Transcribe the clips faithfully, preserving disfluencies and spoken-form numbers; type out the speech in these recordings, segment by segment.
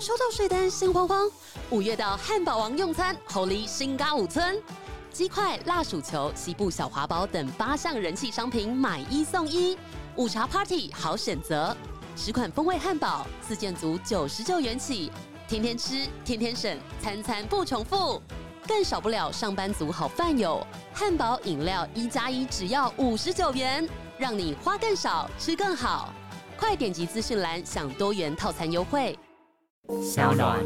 收到税单心慌慌，五月到汉堡王用餐，猴狸新嘎五村，鸡块、辣薯球、西部小华堡等八项人气商品买一送一，午茶 Party 好选择，十款风味汉堡，四件组九十九元起，天天吃，天天省，餐餐不重复。更少不了上班族好饭友，汉堡饮料一加一只要五十九元，让你花更少，吃更好。快点击资讯栏享多元套餐优惠。 小暖。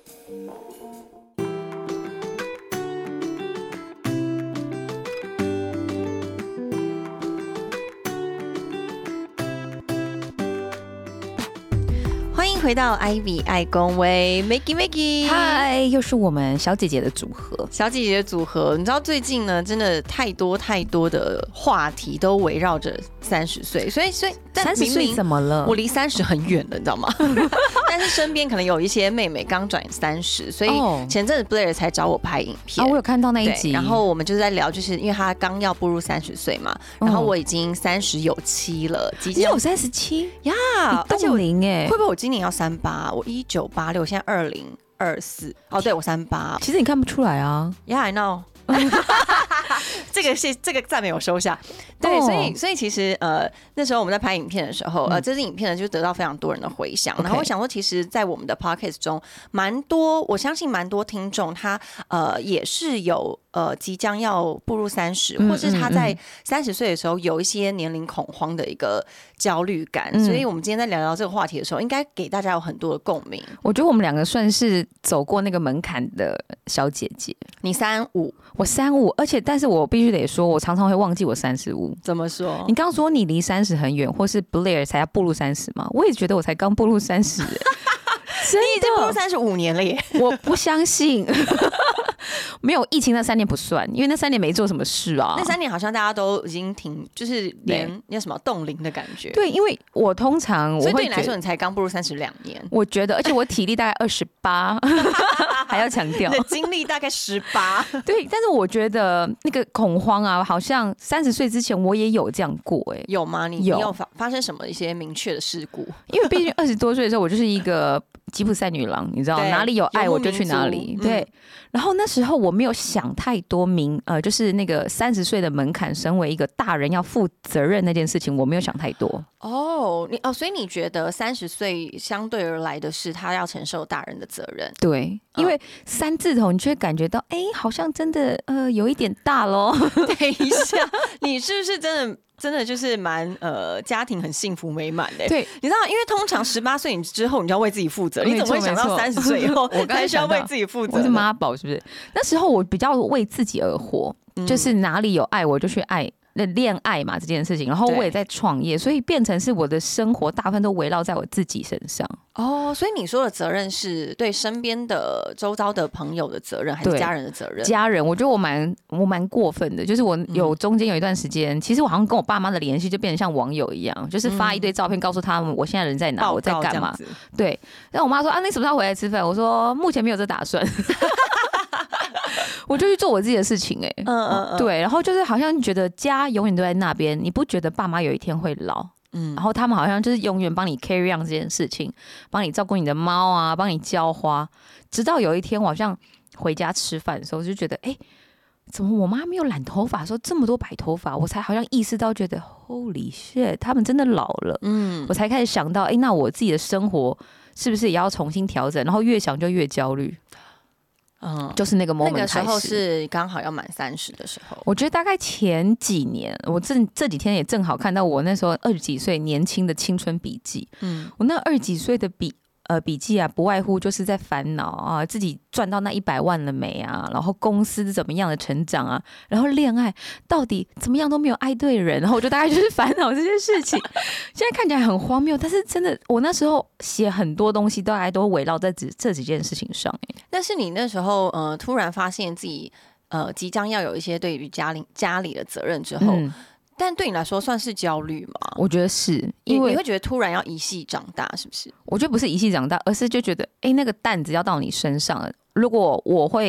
欢迎回到 Ivy 爱公威 Maggie Maggie， 嗨，又是我们小姐姐的组合。 小姐姐的组合，你知道最近呢，真的太多太多的话题都围绕着三十岁，所以所以三十岁怎么了？ 我离三十很远了，你知道吗？但是身边可能有一些妹妹刚转三十，所以前阵子 Blair 才找我拍影片。 啊，我有看到那一集。 然后我们就是在聊，就是因为她刚要步入三十岁嘛，然后我已经三十有七了，即将你有三十七呀， 而且我零哎， 会不会我今年要三八？我一九八六，现在二零二四。哦，对，我三八。 其实你看不出来啊。 Yeah, I know 。这个是这个赞美我收下。对，所以所以其实呃那时候我们在拍影片的时候，呃这支影片呢就得到非常多人的回响。然后我想说，其实，在我们的 podcast 中，蛮多我相信蛮多听众他呃也是有呃即将要步入三十，或是他在三十岁的时候有一些年龄恐慌的一个焦虑感。嗯、所以我们今天在聊聊这个话题的时候，应该给大家有很多的共鸣。 我觉得我们两个算是走过那个门槛的小姐姐。 你三五， 我三五，而且但是我必须得说，我常常会忘记我三十五。 怎么说？ 你刚刚说你离三十很远，或是 Blair 才要步入三十吗？我也觉得我才刚步入三十、欸， 你已经步入三十五年了耶！ 我不相信，没有疫情那三年不算，因为那三年没做什么事啊。 那三年好像大家都已经停，就是连那什么冻龄的感觉。 对，因为我通常我会， 所以对你来说，你才刚步入三十两年。 我觉得，而且我体力大概二十八，还要强调， 你的精力大概十八。 对，但是我觉得那个恐慌啊，好像三十岁之前我也有这样过、欸，哎， 有吗？你有, 你有发发生什么一些明确的事故？ 因为毕竟二十多岁的时候，我就是一个吉普赛女郎，你知道哪里有爱我就去哪里。对、嗯，然后那时候我没有想太多明，呃，就是那个三十岁的门槛，身为一个大人要负责任那件事情，我没有想太多。 哦，你哦，所以你觉得三十岁相对而来的是他要承受大人的责任？ 对，因为三字头，你就会感觉到，哎、欸，好像真的呃有一点大咯。 等一下，你是不是真的？真的就是蛮呃，家庭很幸福美满的。 对， 你知道，因为通常十八岁之后，你就要为自己负责。你怎么会想到三十岁以后，我才需要为自己负责？ 我是妈宝，是不是？那时候我比较为自己而活，嗯、就是哪里有爱我就去爱。恋爱嘛这件事情，然后我也在创业，所以变成是我的生活大部分都围绕在我自己身上。 哦，所以你说的责任是对身边的周遭的朋友的责任，还是家人的责任？ 家人，我觉得我蛮我蛮过分的，就是我有中间有一段时间、嗯，其实我好像跟我爸妈的联系就变成像网友一样，就是发一堆照片告诉他们我现在人在哪，嗯、我在干嘛。对，然后我妈说啊，你什么时候回来吃饭？我说目前没有这打算。我就去做我自己的事情、欸，哎，嗯嗯嗯，对，然后就是好像觉得家永远都在那边，你不觉得爸妈有一天会老？嗯，然后他们好像就是永远帮你 carry on 这件事情，帮你照顾你的猫啊，帮你浇花，直到有一天我好像回家吃饭的时候，就觉得，哎、欸，怎么我妈没有染头发的时候这么多白头发？我才好像意识到，觉得 Holy shit， 他们真的老了。嗯，我才开始想到，哎、欸，那我自己的生活是不是也要重新调整？然后越想就越焦虑。嗯，就是那个 moment 那个时候是刚好要满三十的时候。 我觉得大概前几年，我这这几天也正好看到我那时候二十几岁年轻的青春笔记。嗯，我那二十几岁的笔呃笔记啊，不外乎就是在烦恼啊，自己赚到那一百万了没啊？然后公司怎么样的成长啊？然后恋爱到底怎么样都没有爱对人，然后我就大概就是烦恼这件事情。现在看起来很荒谬，但是真的，我那时候写很多东西，大概都围绕在这几件事情上。 但是你那时候呃突然发现自己呃即将要有一些对于家里家里的责任之后。嗯，但对你来说算是焦虑吗？ 我觉得是，因为你会觉得突然要一夕长大，是不是？ 我觉得不是一夕长大，而是就觉得，哎、欸，那个担子要到你身上了。如果我会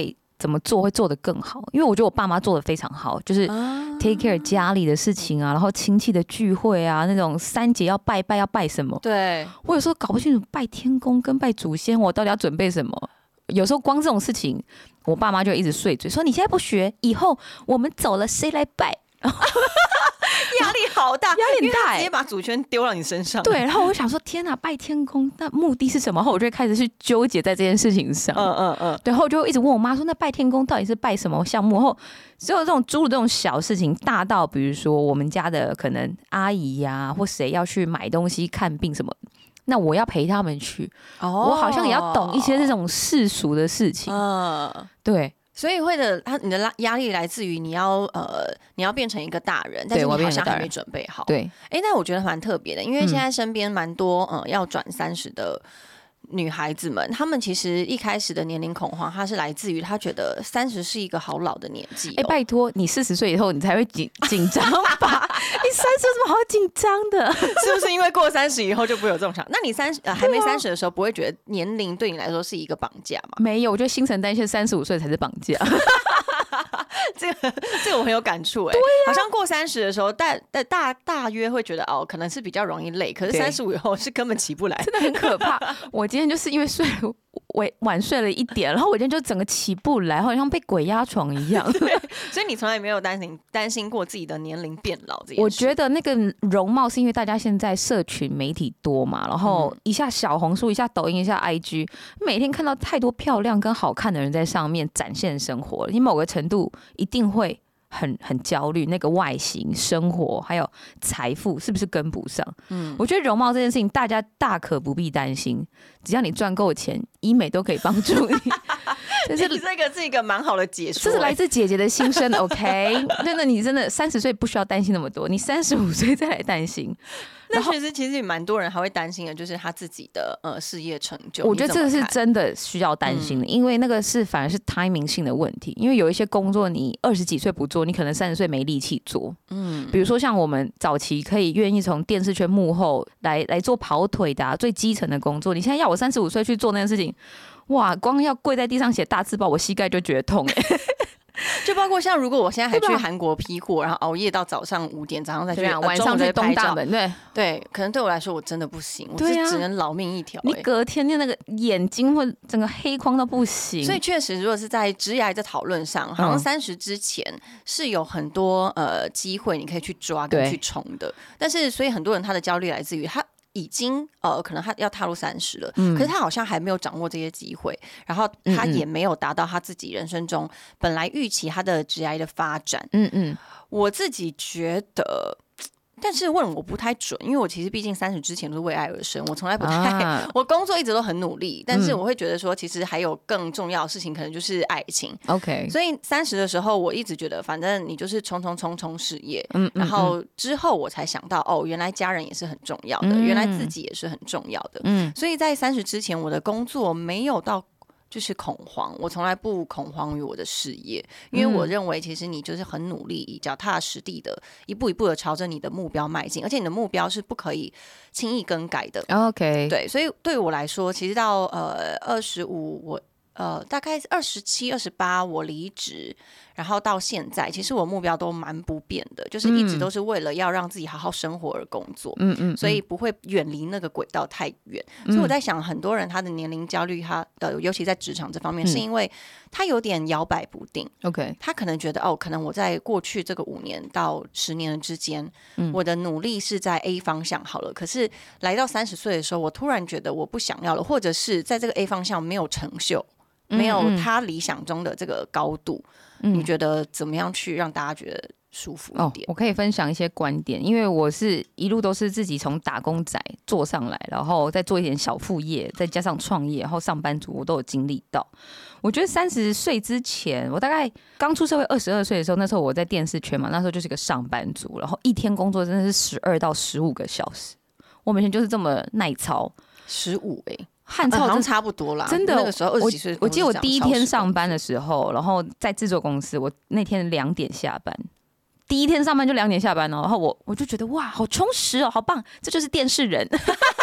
怎么做会做得更好？因为我觉得我爸妈做得非常好，就是 take care 家里的事情啊，然后亲戚的聚会啊，那种三节要拜拜要拜什么？ 对， 我有时候搞不清楚拜天公跟拜祖先，我到底要准备什么？有时候光这种事情，我爸妈就一直碎嘴说：“你现在不学，以后我们走了谁来拜？” 压力好大， 压力很大、欸， 直接把主权丢到你身上。 对，然后我就想说，天哪，拜天公，那目的是什么？然后我就会开始去纠结在这件事情上。嗯嗯嗯。对，然后我就一直问我妈说，那拜天公到底是拜什么项目？然后只有这种诸如这种小事情，大到比如说我们家的可能阿姨呀、啊，或谁要去买东西、看病什么，那我要陪他们去。哦。我好像也要懂一些这种世俗的事情。嗯。对。 所以会的，他你的压力来自于你要呃，你要变成一个大人，但是你好像还没准备好。 对， 哎、欸，那我觉得蛮特别的，因为现在身边蛮多呃要转三十的女孩子们，她们其实一开始的年龄恐慌，它是来自于她觉得三十是一个好老的年纪、喔。 哎、欸，拜托，你四十岁以后你才会紧紧张吧？你三十有什么好紧张的？ 是不是因为过三十以后就不会有这种想？那你三十、呃、还没三十的时候，不会觉得年龄对你来说是一个绑架吗？ 没有，我觉得新陈代谢三十五岁才是绑架。 这个这个我很有感触哎、欸啊，好像过三十的时候，大大大大约会觉得哦，可能是比较容易累，可是三十五以后是根本起不来， 真的很可怕。我今天就是因为睡了晚晚睡了一点，然后我今天就整个起不来，好像被鬼压床一样。 所以你从来没有担心担心过自己的年龄变老这件事？ 我觉得那个容貌是因为大家现在社群媒体多嘛，然后一下小红书，一下抖音，一下 I G， 每天看到太多漂亮跟好看的人在上面展现生活，你某个程度一定会很很焦虑，那个外形、生活还有财富是不是跟不上？嗯，我觉得容貌这件事情大家大可不必担心，只要你赚够钱，医美都可以帮助你。 这是这个是一个蛮好的解说， 这是来自姐姐的心声。OK， 真的，你真的三十岁不需要担心那么多，你三十五岁再来担心。 那其实其实蛮多人还会担心的，就是他自己的呃事业成就。 我觉得这个是真的需要担心的、嗯，因为那个是反而是 timing 性的问题。因为有一些工作你二十几岁不做，你可能三十岁没力气做。嗯，比如说像我们早期可以愿意从电视圈幕后来来做跑腿的、啊、最基层的工作，你现在要我三十五岁去做那件事情，哇，光要跪在地上写大字报，我膝盖就觉得痛哎、欸。 就包括像如果我现在还去韩国批货，然后熬夜到早上五点，早上再去、 啊、晚上去东大门，对对，可能对我来说我真的不行，我是只能老命一条、欸。 你隔天的那个眼睛会整个黑框到不行。 所以确实，如果是在职涯的讨论上，好像三十之前是有很多呃机会你可以去抓跟去冲的，但是所以很多人他的焦虑来自于他。已经呃，可能他要踏入三十了、嗯，可是他好像还没有掌握这些机会，然后他也没有达到他自己人生中本来预期他的职业的发展。嗯嗯，我自己觉得。但是问我不太准，因为我其实毕竟三十之前都是为爱而生，我从来不太、啊，我工作一直都很努力，但是我会觉得说，其实还有更重要的事情，可能就是爱情。OK， 所以三十的时候，我一直觉得，反正你就是冲冲冲冲事业，嗯，然后之后我才想到，哦，原来家人也是很重要的，嗯、原来自己也是很重要的，嗯，所以在三十之前，我的工作没有到。就是恐慌，我从来不恐慌于我的事业，因为我认为其实你就是很努力，脚踏实地的，一步一步的朝着你的目标迈进，而且你的目标是不可以轻易更改的。OK， 对，所以对我来说，其实到呃二十五，我呃大概二十七、二十八，我离职。然后到现在，其实我目标都蛮不变的，就是一直都是为了要让自己好好生活而工作，嗯嗯，所以不会远离那个轨道太远。嗯、所以我在想，很多人他的年龄焦虑，他的尤其在职场这方面，嗯、是因为他有点摇摆不定。OK， 他可能觉得哦，可能我在过去这个五年到十年之间，嗯、我的努力是在 A 方向好了，可是来到三十岁的时候，我突然觉得我不想要了，或者是在这个 A 方向没有成就，没有他理想中的这个高度。嗯、你觉得怎么样去让大家觉得舒服一点？ 哦、我可以分享一些观点，因为我是一路都是自己从打工仔做上来，然后再做一点小副业，再加上创业，然后上班族我都有经历到。我觉得三十岁之前，我大概刚出社会二十二岁的时候，那时候我在电视圈嘛，那时候就是个上班族，然后一天工作真的是十二到十五个小时，我每天就是这么耐操， 十五哎。 汗臭、 呃、好像差不多啦， 真的。 那个时候二十几岁， 我记得我第一天上班的时候，然后在制作公司，我那天两点下班，第一天上班就两点下班哦，然后我我就觉得哇，好充实哦，好棒，这就是电视人。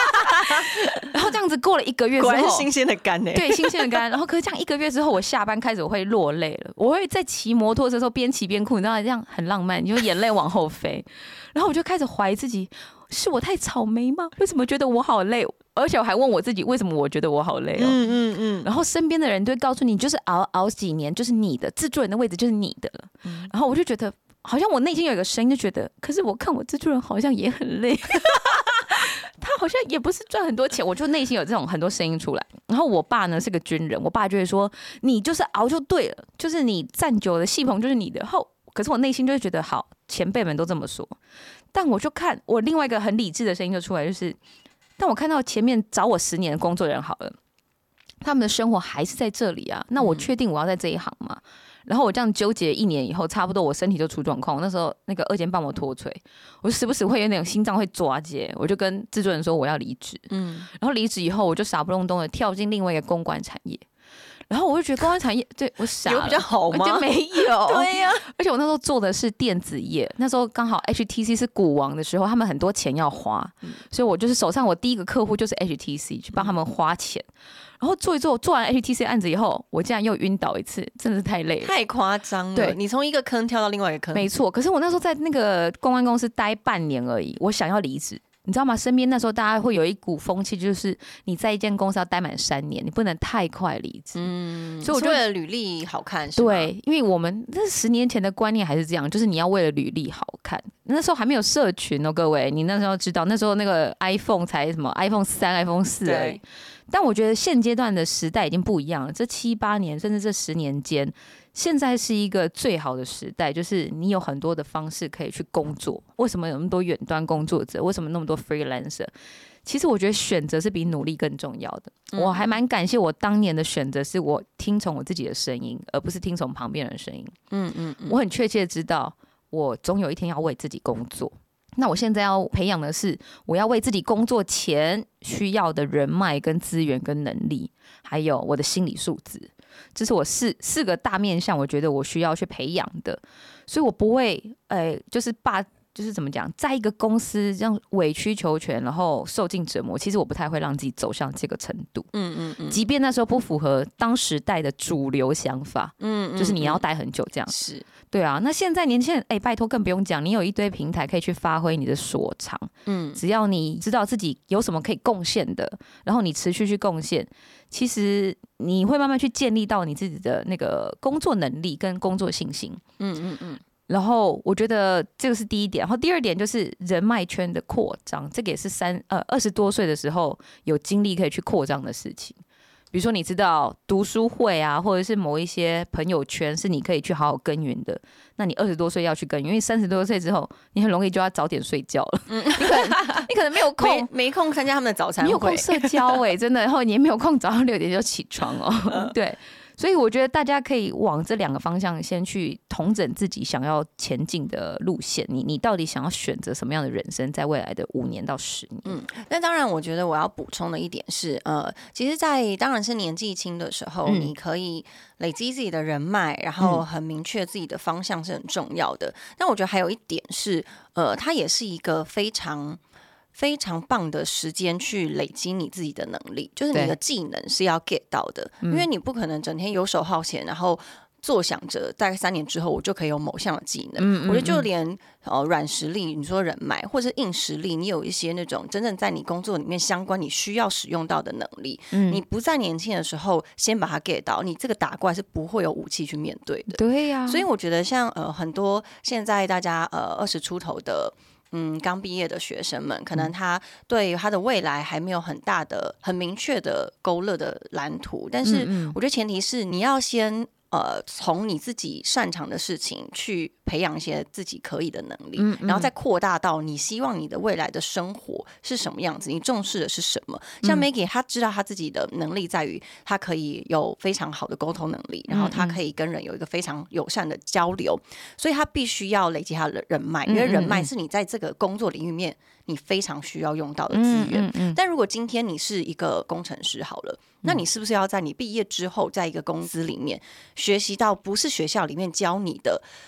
然后这样子过了一个月之后， 果然是新鲜的肝呢、欸。 对，新鲜的肝。然后可是这样一个月之后，我下班开始我会落泪了，我会在骑摩托车的时候边骑边哭，你知道这样很浪漫，你就眼泪往后飞。然后我就开始怀疑自己，是我太草莓吗？为什么觉得我好累？而且我还问我自己，为什么我觉得我好累哦？嗯嗯嗯。然后身边的人都会告诉你，就是熬熬几年就是你的，制作人的位置就是你的了。嗯、然后我就觉得，好像我内心有一个声音，就觉得，可是我看我制作人好像也很累。他好像也不是赚很多钱，我就内心有这种很多声音出来。然后我爸呢是个军人，我爸就会说你就是熬就对了，就是你站久了戏棚就是你的后。可是我内心就会觉得好，前辈们都这么说，但我就看我另外一个很理智的声音就出来，就是当我看到前面找我十年的工作人好了，他们的生活还是在这里啊，那我确定我要在这一行吗？然后我这样纠结一年以后，差不多我身体就出状况。我那时候那个二尖瓣膜脱垂，我就时不时会有那种心脏会抓结，我就跟制作人说我要离职。嗯，然后离职以后，我就傻不隆咚的跳进另外一个公关产业。然后我就觉得公关产业对我傻了， 有比较好吗？ 就没有。 对呀、啊， 而且我那时候做的是电子业，那时候刚好 H T C 是股王的时候，他们很多钱要花，嗯、所以我就是手上我第一个客户就是 H T C， 去帮他们花钱。然后做一做，做完 H T C 案子以后，我竟然又晕倒一次，真的是太累了， 太夸张了。 对， 你从一个坑跳到另外一个坑， 没错。可是我那时候在那个公关公司待半年而已，我想要离职。你知道吗？身边那时候大家会有一股风气，就是你在一间公司要待满三年，你不能太快离职。嗯， 所以我觉得履历好看是吗？ 对，因为我们那十年前的观念还是这样，就是你要为了履历好看。那时候还没有社群哦，各位，你那时候知道，那时候那个 iPhone 才什么 iPhone 三、iPhone 四而已。但我觉得现阶段的时代已经不一样了，这七八年甚至这十年间，现在是一个最好的时代，就是你有很多的方式可以去工作。为什么有那么多远端工作者？为什么那么多 freelancer？ 其实我觉得选择是比努力更重要的。嗯、我还蛮感谢我当年的选择，是我听从我自己的声音，而不是听从旁边人的声音。嗯嗯嗯，我很确切知道，我总有一天要为自己工作。那我现在要培养的是，我要为自己工作前需要的人脉、跟资源、跟能力，还有我的心理素质，这是我四四个大面向，我觉得我需要去培养的。所以我不会，呃，就是把。就是怎么讲，在一个公司这样委曲求全，然后受尽折磨，其实我不太会让自己走向这个程度。嗯嗯嗯，即便那时候不符合当时代的主流想法，嗯, 嗯, 嗯，就是你要待很久这样。 是， 对啊。那现在年轻人，哎、欸，拜托更不用讲，你有一堆平台可以去发挥你的所长。嗯，只要你知道自己有什么可以贡献的，然后你持续去贡献，其实你会慢慢去建立到你自己的那个工作能力跟工作信心。嗯嗯嗯。然后我觉得这个是第一点，然后第二点就是人脉圈的扩张，这个也是三呃二十多岁的时候有精力可以去扩张的事情。比如说你知道读书会啊，或者是某一些朋友圈是你可以去好好耕耘的，那你二十多岁要去耕耘，因为三十多岁之后你很容易就要早点睡觉了。嗯，你可能你可能没有空没，没空参加他们的早餐会， 没有空社交哎、欸，真的，然后你也没有空早上六点就起床哦。嗯、对。所以我觉得大家可以往这两个方向先去统整自己想要前进的路线。你你到底想要选择什么样的人生，在未来的五年到十年？嗯， 那当然，我觉得我要补充的一点是，呃，其实，在当然是年纪轻的时候，嗯、你可以累积自己的人脉，然后很明确自己的方向是很重要的。嗯、但我觉得还有一点是，呃，它也是一个非常。非常棒的时间去累积你自己的能力，就是你的技能是要 get 到的，因为你不可能整天游手好闲，然后坐想着大概三年之后我就可以有某项的技能。嗯嗯嗯，我觉得就连呃软实力，你说人脉或者是硬实力，你有一些那种真正在你工作里面相关你需要使用到的能力，嗯、你不在年轻的时候先把它 get 到，你这个打怪是不会有武器去面对的。 对呀、啊， 所以我觉得像呃很多现在大家呃二十出头的。嗯，刚毕业的学生们，可能他对他的未来还没有很大的、很明确的勾勒的蓝图，但是我觉得前提是你要先呃从你自己擅长的事情去培养一些自己可以的能力，嗯嗯，然后再扩大到你希望你的未来的生活是什么样子，你重视的是什么。像 Maggie 她知道她自己的能力在于她可以有非常好的沟通能力，然后她可以跟人有一个非常友善的交流，所以她必须要累积她的人脉，因为人脉是你在这个工作领域面你非常需要用到的资源。嗯嗯嗯，但如果今天你是一个工程师好了，那你是不是要在你毕业之后在一个公司里面学习到不是学校里面教你的关于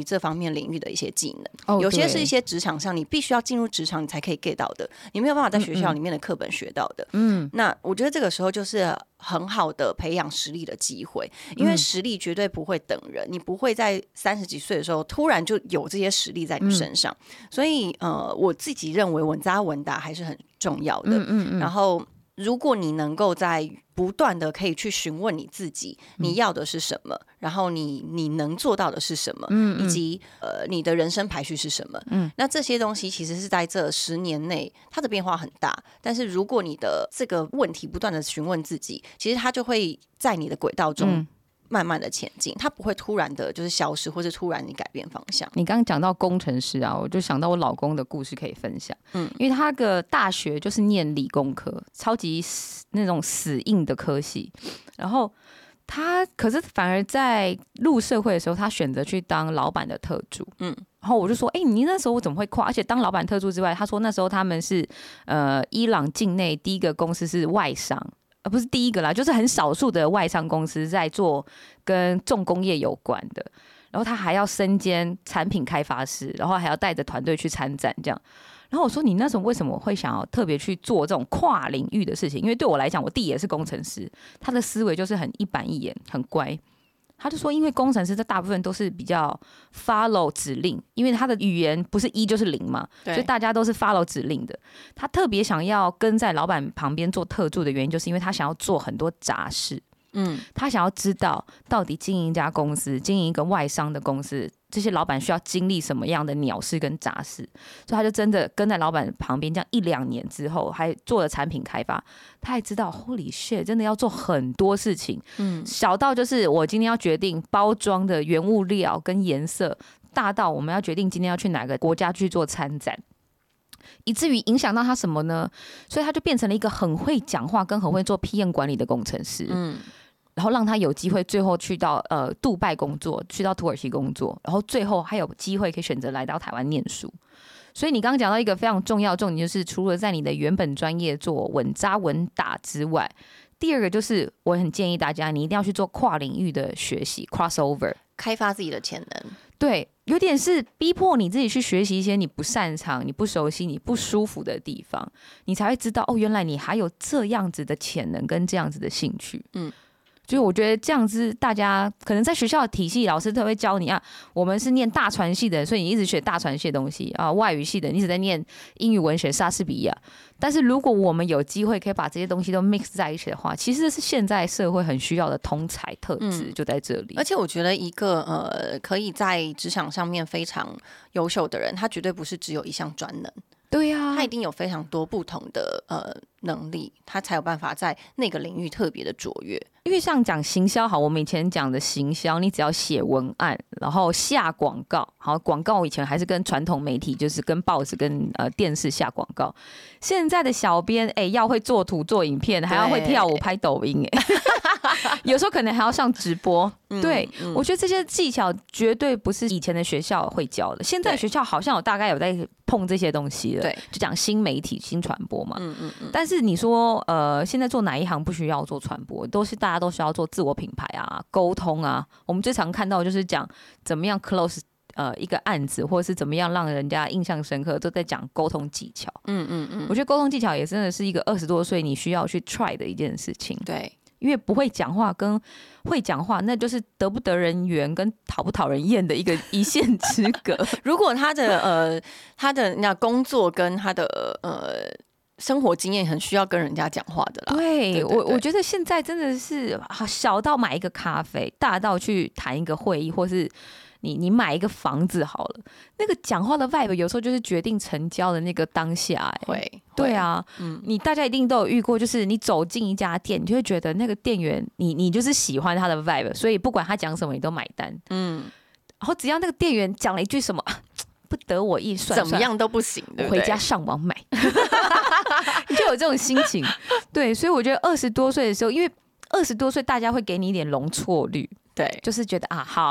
这方面领域的一些技能。 哦、 有些是一些职场上你必须要进入职场你才可以 get 到的，你没有办法在学校里面的课本学到的。嗯，那我觉得这个时候就是很好的培养实力的机会，因为实力绝对不会等人，你不会在三十几岁的时候突然就有这些实力在你身上。嗯、所以呃，我自己认为稳扎稳打还是很重要的。嗯嗯嗯，然后如果你能够在不断的可以去询问你自己，你要的是什么，然后你你能做到的是什么，嗯嗯，以及呃你的人生排序是什么，嗯，那这些东西其实是在这十年内它的变化很大，但是如果你的这个问题不断的询问自己，其实它就会在你的轨道中。嗯，慢慢的前进，它不会突然的就是消失，或是突然你改变方向。 你刚刚讲到工程师啊，我就想到我老公的故事可以分享。嗯，因为他个大学就是念理工科，超级那种死硬的科系，然后他可是反而在入社会的时候，他选择去当老板的特助。嗯，然后我就说，哎、欸，你那时候我怎么会跨？而且当老板特助之外，他说那时候他们是呃伊朗境内第一个公司是外商。呃，不是第一个啦，就是很少数的外商公司在做跟重工业有关的，然后他还要身兼产品开发师，然后还要带着团队去参展这样。然后我说你那时候为什么会想要特别去做这种跨领域的事情？因为对我来讲，我弟也是工程师，他的思维就是很一板一眼，很乖。他就说，因为工程师这大部分都是比较 follow 指令，因为他的语言不是一就是零嘛，所以大家都是 follow 指令的。他特别想要跟在老板旁边做特助的原因，就是因为他想要做很多杂事。嗯，他想要知道到底经营一家公司，经营一个外商的公司，这些老板需要经历什么样的鸟事跟杂事，所以他就真的跟在老板旁边，这样一两年之后，还做了产品开发。他还知道 ，Holy shit， 真的要做很多事情。嗯，小到就是我今天要决定包装的原物料跟颜色，大到我们要决定今天要去哪个国家去做参展。以至于影响到他什么呢？所以他就变成了一个很会讲话跟很会做 P M 管理的工程师。嗯。然后让他有机会最后去到呃杜拜工作，去到土耳其工作，然后最后还有机会可以选择来到台湾念书。所以你刚刚讲到一个非常重要的重点，就是除了在你的原本专业做稳扎稳打之外，第二个就是我很建议大家，你一定要去做跨领域的学习 ，crossover， 开发自己的潜能。 对，有点是逼迫你自己去学习一些你不擅长、你不熟悉、你不舒服的地方，你才会知道哦，原来你还有这样子的潜能跟这样子的兴趣。嗯。所以我觉得这样子，大家可能在学校的体系，老师都会教你啊。我们是念大传系的，所以你一直学大传系的东西啊。外语系的，你一直在念英语文学、莎士比亚。但是如果我们有机会可以把这些东西都 mix 在一起的话，其实是现在社会很需要的通才特质，就在这里。 嗯、而且我觉得一个呃，可以在职场上面非常优秀的人，他绝对不是只有一项专能。 对呀、啊， 他一定有非常多不同的呃能力，他才有办法在那个领域特别的卓越。 因为像讲行销好，我们以前讲的行销，你只要写文案，然后下广告，好，广告以前还是跟传统媒体，就是跟报纸、跟呃电视下广告。现在的小编，哎、欸，要会做图、做影片，还要会跳舞、拍抖音、欸，哎，有时候可能还要上直播。嗯、对、嗯，我觉得这些技巧绝对不是以前的学校会教的，现在的学校好像有大概有在碰这些东西了。对，就讲新媒体、新传播嘛。嗯嗯嗯。但是你说，呃，现在做哪一行不需要做传播？都是大家都需要做自我品牌啊、沟通啊。我们最常看到的就是讲怎么样 close 呃一个案子，或者是怎么样让人家印象深刻，都在讲沟通技巧。嗯嗯嗯。我觉得沟通技巧也真的是一个二十多岁你需要去 try 的一件事情。 对。 因为不会讲话跟会讲话，那就是得不得人缘跟讨不讨人厌的一个一线之隔。 如果他的呃他的那工作跟他的呃生活经验很需要跟人家讲话的啦。 对，对对对，我我觉得现在真的是小到买一个咖啡，大到去谈一个会议，或是你你买一个房子好了，那个讲话的 vibe 有时候就是决定成交的那个当下、欸。 会， 对啊，嗯，你大家一定都有遇过，就是你走进一家店，你就会觉得那个店员，你你就是喜欢他的 vibe， 所以不管他讲什么，你都买单。嗯，然后只要那个店员讲了一句什么不得我意，算怎么样都不行，对不对？回家上网买，你就有这种心情。对，所以我觉得二十多岁的时候，因为二十多岁大家会给你一点容错率， 对， 就是觉得啊好。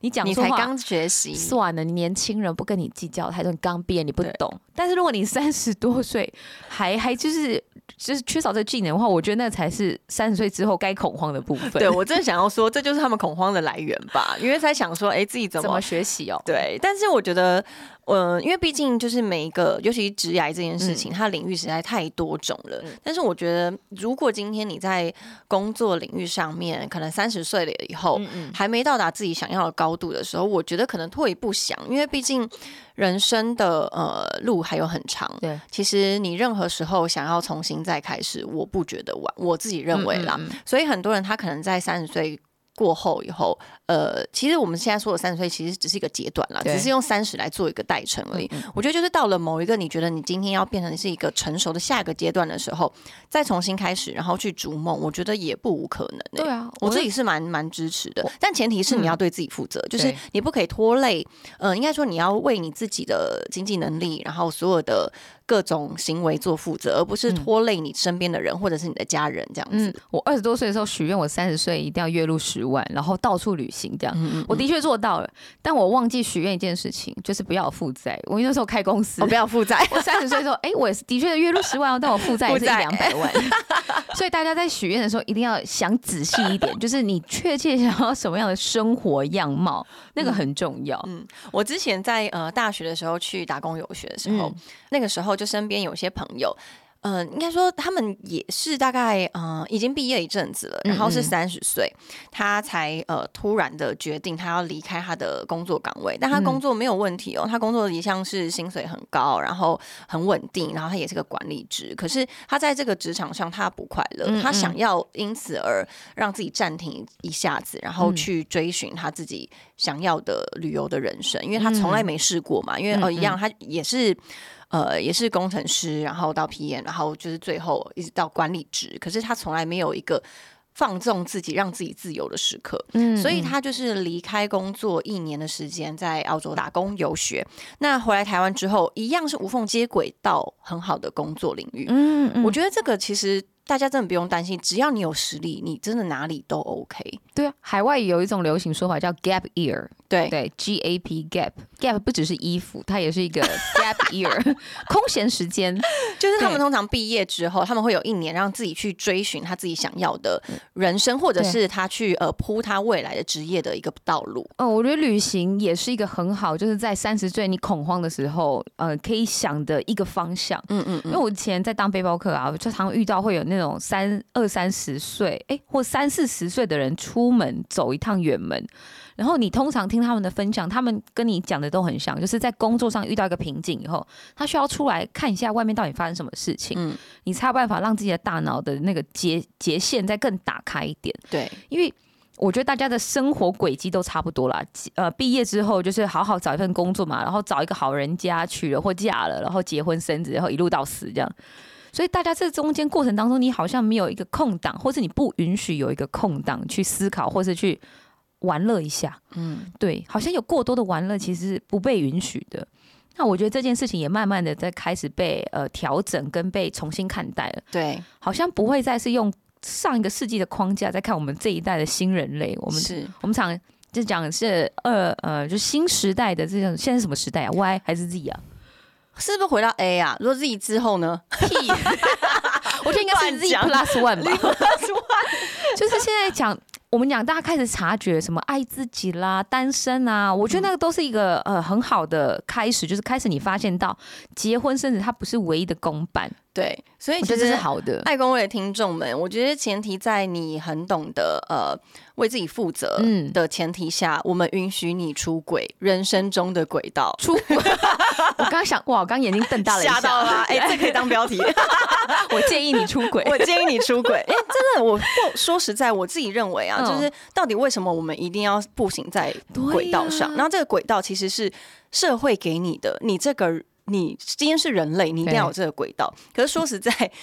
你讲错话， 你才刚学习， 算了，你年轻人不跟你计较太多，你刚毕业你不懂。但是如果你三十多岁还还就是就是缺少这个技能的话，我觉得那才是三十岁之后该恐慌的部分。 对，我真的想要说，这就是他们恐慌的来源吧，因为在想说，哎、欸，自己怎么怎么学习哦？ 对，但是我觉得。呃，因为毕竟就是每一个，尤其职涯这件事情，嗯、它领域实在太多种了。嗯、但是我觉得，如果今天你在工作领域上面，可能三十岁了以后，嗯嗯还没到达自己想要的高度的时候，我觉得可能退一步想，因为毕竟人生的呃路还有很长。对，其实你任何时候想要重新再开始，我不觉得晚，我自己认为啦。嗯嗯嗯所以很多人他可能在三十岁。过后以后，呃，其实我们现在说的三十岁，其实只是一个阶段啦，只是用三十来做一个代称而已。嗯嗯我觉得就是到了某一个你觉得你今天要变成是一个成熟的下一个阶段的时候，再重新开始，然后去逐梦，我觉得也不无可能、欸。 对啊， 我自己是蛮蛮支持的，但前提是你要对自己负责，嗯、就是你不可以拖累，呃，应该说你要为你自己的经济能力，然后所有的。各种行为做负责，而不是拖累你身边的人、嗯、或者是你的家人这样子。嗯、 我二十多岁的时候许愿，我三十岁一定要月入十万，然后到处旅行这样。嗯嗯嗯我的确做到了，但我忘记许愿一件事情，就是不要有负债。我那时候开公司， 我不要负债。 我三十岁的时候，哎、欸，我也是的确月入十万，但我负债也是一两百万。所以大家在许愿的时候一定要想仔细一点，就是你确切想要什么样的生活样貌，那个很重要。 嗯，嗯我之前在呃大学的时候去打工游学的时候，嗯、那个时候就身边有些朋友。呃，应该说他们也是大概呃已经毕业一阵子了，然后是三十岁，他才呃突然的决定他要离开他的工作岗位，但他工作没有问题哦，他工作一向是薪水很高，然后很稳定，然后他也是个管理职，可是他在这个职场上他不快乐，他想要因此而让自己暂停一下子，然后去追寻他自己想要的旅游的人生，因为他从来没试过嘛，因为呃一样他也是。呃，也是工程师，然后到 P M， 然后就是最后一直到管理职，可是他从来没有一个放纵自己、让自己自由的时刻，嗯，所以他就是离开工作一年的时间，在澳洲打工游学。那回来台湾之后，一样是无缝接轨到很好的工作领域。嗯嗯，我觉得这个其实。大家真的不用担心，只要你有实力，你真的哪里都 OK。 对啊，海外有一种流行说法叫 gap year， 对对 ，G A P gap gap 不只是衣服，它也是一个 gap year 空闲时间。 就是他们通常毕业之后，他们会有一年让自己去追寻他自己想要的人生，或者是他去呃铺他未来的职业的一个道路。 哦，我觉得旅行也是一个很好，就是在三十岁你恐慌的时候，呃，可以想的一个方向。嗯嗯嗯，因为我以前在当背包客啊，我就常遇到会有那。那种三二三十岁，哎，或三四十岁的人出门走一趟远门，然后你通常听他们的分享，他们跟你讲的都很像，就是在工作上遇到一个瓶颈以后，他需要出来看一下外面到底发生什么事情，嗯，你才有办法让自己的大脑的那个结结线再更打开一点。对，因为我觉得大家的生活轨迹都差不多啦，呃，毕业之后就是好好找一份工作嘛，然后找一个好人家，娶了或嫁了，然后结婚生子，然后一路到死这样。所以大家这中间过程当中，你好像没有一个空档，或是你不允许有一个空档去思考，或是去玩乐一下。嗯，对，好像有过多的玩乐其实是不被允许的。那我觉得这件事情也慢慢的在开始被呃调整跟被重新看待了。对，好像不会再是用上一个世纪的框架在看我们这一代的新人类。我们是我们常就讲的是二呃，就新时代的这种，现在是什么时代啊 ？Y 还是 Z 啊？ 是不是回到 A 啊？如果 Z 之后呢？屁， 我觉得应该是 Z plus one 吧。就是现在讲，我们讲大家开始察觉什么爱自己啦、单身啊，我觉得那个都是一个呃很好的开始，就是开始你发现到结婚生子它不是唯一的公办。 对，所以其实这是好的。爱公会的听众们，我觉得前提在你很懂得呃为自己负责的前提下，嗯、我们允许你出轨，人生中的轨道出轨。我刚刚想，哇，我刚眼睛瞪大了一下， 吓到了。哎、欸，这可以当标题。 我建议你出轨， 我建议你出轨。哎、欸，真的，我说实在，我自己认为啊，嗯、就是到底为什么我们一定要步行在轨道上？啊、然后这个轨道其实是社会给你的，你这个。你今天是人类，你一定要有这个轨道。可是说实在，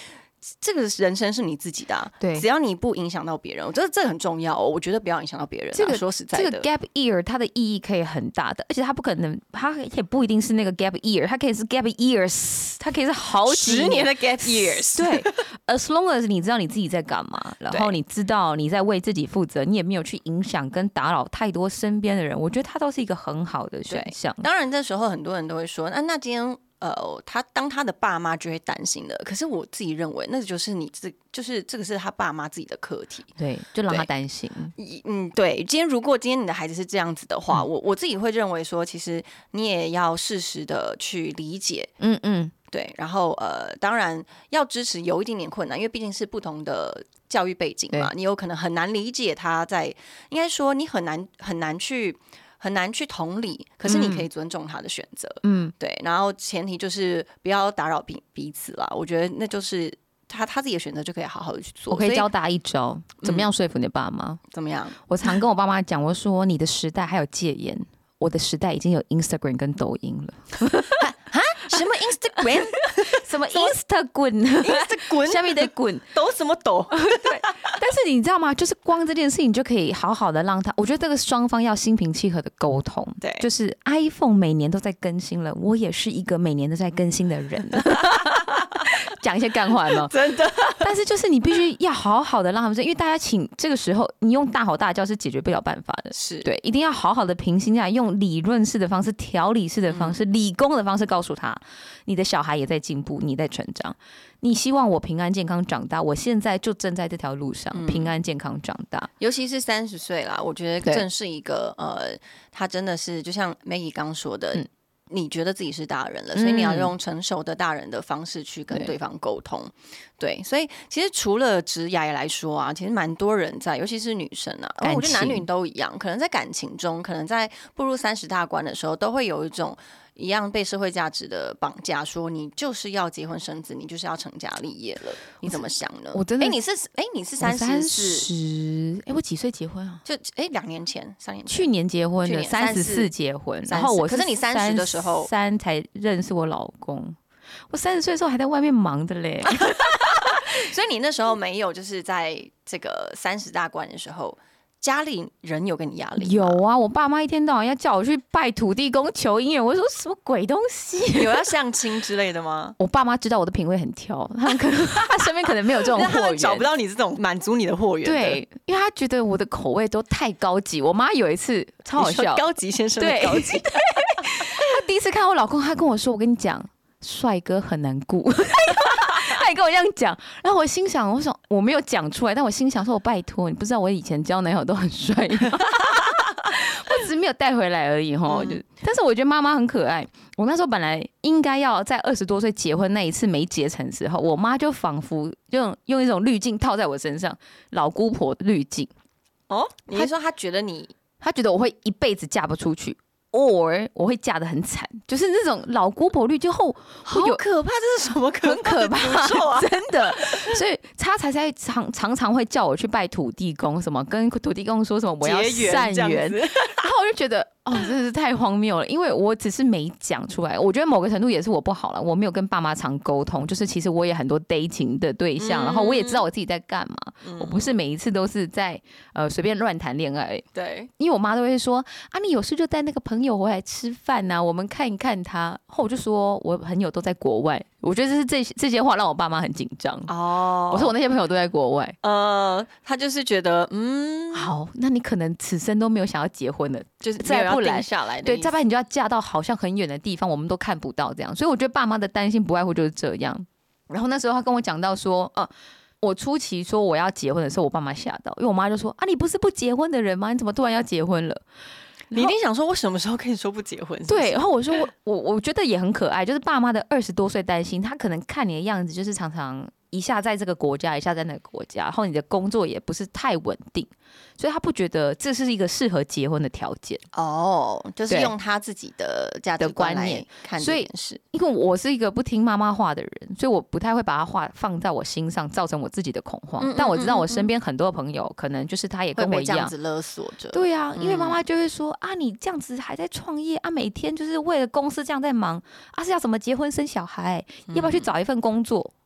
这个人生是你自己的、啊， 对， 只要你不影响到别人，我觉得这个很重要、哦。我觉得不要影响到别人、啊。这个说实在的， 这个 gap year 它的意义可以很大的，而且它不可能，它也不一定是那个 gap year， 它可以是 gap years， 它可以是好几十年的 gap years。 对，as long as 你知道你自己在干嘛，然后你知道你在为自己负责，你也没有去影响跟打扰太多身边的人，我觉得它都是一个很好的选项。 当然，这时候很多人都会说，那那今天。呃，他当他的爸妈就会担心的，可是我自己认为，那就是你自，就是这个是他爸妈自己的课题， 对，就让他担心。 嗯，对。今天如果今天你的孩子是这样子的话，嗯、我我自己会认为说，其实你也要适时的去理解，嗯嗯，对。然后呃，当然要支持有一点点困难，因为毕竟是不同的教育背景嘛，你有可能很难理解他在，应该说你很难很难去。很难去同理，可是你可以尊重他的选择，嗯，对，然后前提就是不要打扰彼彼此啦。我觉得那就是他他自己的选择就可以好好的去做。 我可以教大家一招，怎么样说服你的爸妈、嗯？ 怎么样？ 我常跟我爸妈讲，我说你的时代还有戒严，我的时代已经有 Instagram 跟抖音了。 啊？什么 Instagram？ 什么 Instagram？Instagram 下面得滚， 抖什么抖？ 对。但是你知道吗？就是光这件事情就可以好好的让他，我觉得这个双方要心平气和的沟通。 对， 就是 iPhone 每年都在更新了，我也是一个每年都在更新的人。讲一些干话吗？ 真的。 但是就是你必须要好好的让他们，因为大家请这个时候你用大吼大叫是解决不了办法的。 是对，一定要好好的平心下来，用理论式的方式、条理式的方式、嗯、理工的方式告诉他，你的小孩也在进步，你在成长。你希望我平安健康长大，我现在就正在这条路上、嗯、平安健康长大。 尤其是三十岁啦，我觉得正是一个呃，他真的是就像 Maggie 刚说的。嗯，你觉得自己是大人了，所以你要用成熟的大人的方式去跟对方沟通。对，所以其实除了职涯来说啊，其实蛮多人在，尤其是女生啊，我觉得男女都一样，可能在感情中，可能在步入三十大关的时候，都会有一种一样被社会价值的绑架，说你就是要结婚生子，你就是要成家立业了。你怎么想呢？ 我真的， 哎，你是哎，你是三十四， 哎，我几岁结婚啊？ 就哎，两年前、三年前， 去年结婚的，三十四结婚，然后我可是你三十的时候三才认识我老公，我三十岁的时候还在外面忙的嘞。 所以你那时候没有，就是在这个三十大关的时候。家里人有给你压力吗？ 有啊，我爸妈一天到晚要叫我去拜土地公求姻缘，我说什么鬼东西？ 有要相亲之类的吗？ 我爸妈知道我的品味很挑，他们可能他身边可能没有这种货源， 找不到你这种满足你的货源。 对，因为他觉得我的口味都太高级。我妈有一次超好笑， 高级先生的高级。 他第一次看我老公，他跟我说：“我跟你讲，帅哥很难顾。”他也跟我这样讲，然后我心想，我想我没有讲出来，但我心想说，我拜托你，不知道我以前交男友都很帅吗？我只是没有带回来而已哈。嗯、但是我觉得妈妈很可爱。我那时候本来应该要在二十多岁结婚那一次没结成时候，我妈就仿佛用用一种滤镜套在我身上，老姑婆滤镜。 哦，你是说她觉得你， 她觉得我会一辈子嫁不出去。or 我会嫁得很惨，就是那种老姑婆滤镜后， 好可怕！这是什么可很可怕？真的，所以他才才常常常会叫我去拜土地公，什么跟土地公说什么我要善缘，然后我就觉得哦，真的是太荒谬了，因为我只是没讲出来。我觉得某个程度也是我不好了，我没有跟爸妈常沟通，就是其实我也很多 dating 的对象，嗯、然后我也知道我自己在干嘛，嗯、我不是每一次都是在呃随便乱谈恋爱。 对， 因为我妈都会说啊，你有事就带那个朋友回来吃饭啊，我们看一看他。后我就说我朋友都在国外，我觉得这是这这些话让我爸妈很紧张哦。我说我那些朋友都在国外， 呃，他就是觉得嗯， 好，那你可能此生都没有想要结婚了， 就是再不然下来， 对，再不然你就要嫁到好像很远的地方，我们都看不到这样。所以我觉得爸妈的担心不外乎就是这样。然后那时候他跟我讲到说，呃。我初期说我要结婚的时候，我爸妈吓到，因为我妈就说啊，你不是不结婚的人吗？你怎么突然要结婚了？ 你一定想说，我什么时候跟你说不结婚？是不是？ 对，然后我说我我我觉得也很可爱，就是爸妈的二十多岁担心，他可能看你的样子，就是常常一下在这个国家，一下在那个国家，然后你的工作也不是太稳定，所以他不觉得这是一个适合结婚的条件。 哦，就是用他自己的价值观来看这件事。 因为我是一个不听妈妈话的人，所以我不太会把他话放在我心上，造成我自己的恐慌。嗯嗯嗯嗯，但我知道我身边很多朋友，可能就是他也跟我一样，会被这样子勒索着。 对啊，因为妈妈就会说、嗯、啊，你这样子还在创业啊，每天就是为了公司这样在忙啊，是要怎么结婚生小孩？嗯、要不要去找一份工作？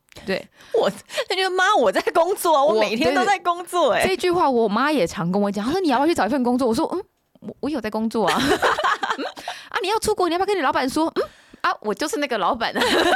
对， 我他就妈我在工作，我每天都在工作、欸。哎， 这句话我妈也常跟我讲，她说你要不要去找一份工作？我说嗯，我我有在工作啊。嗯、啊，你要出国，你要不要跟你老板说？嗯啊，我就是那个老板。